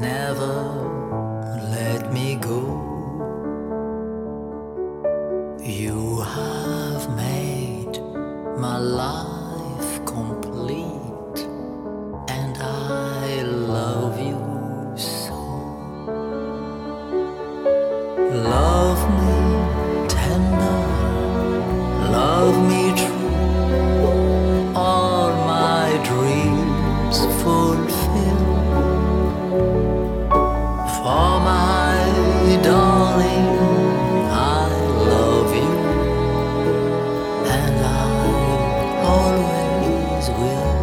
never let me go. You have made my life complete, and I love you so. Love me tender, love me true, all my dreams fulfill. For my darling, I love you, and I always will.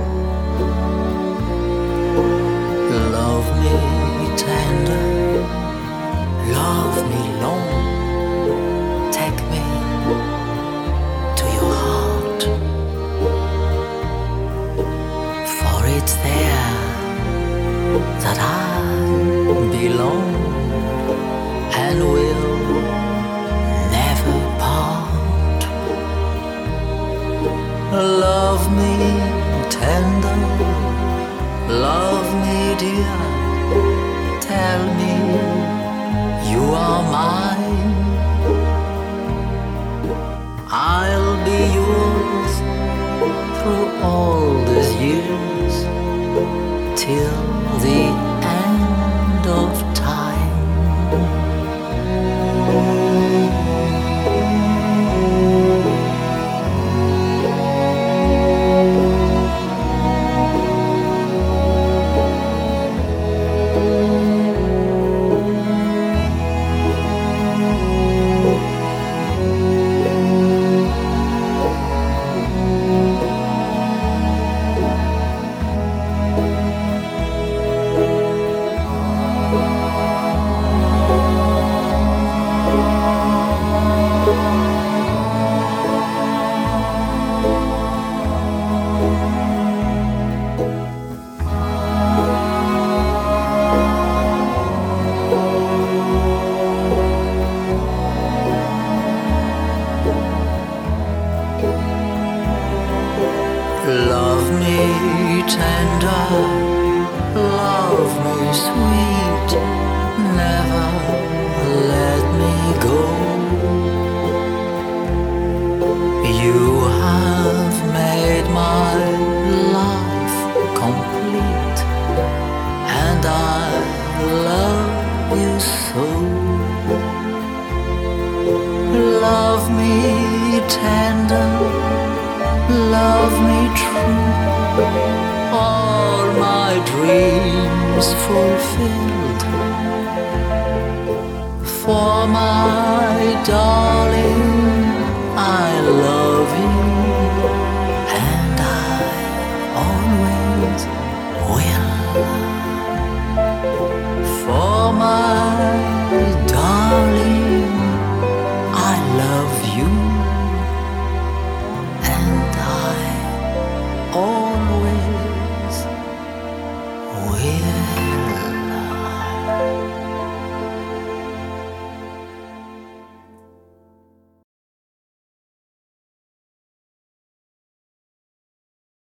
Love me tender, love me long, take me to your heart, for it's there that I belong and will never part. Love me tender, love me dear, tell me you are mine. I'll be yours through all these years, till the end of time. Love me tender, love me sweet, never let me go. You have made my life complete, and I love you so. Love me tender, love me true, all my dreams fulfilled. For my darling, I love you, and I always will. For my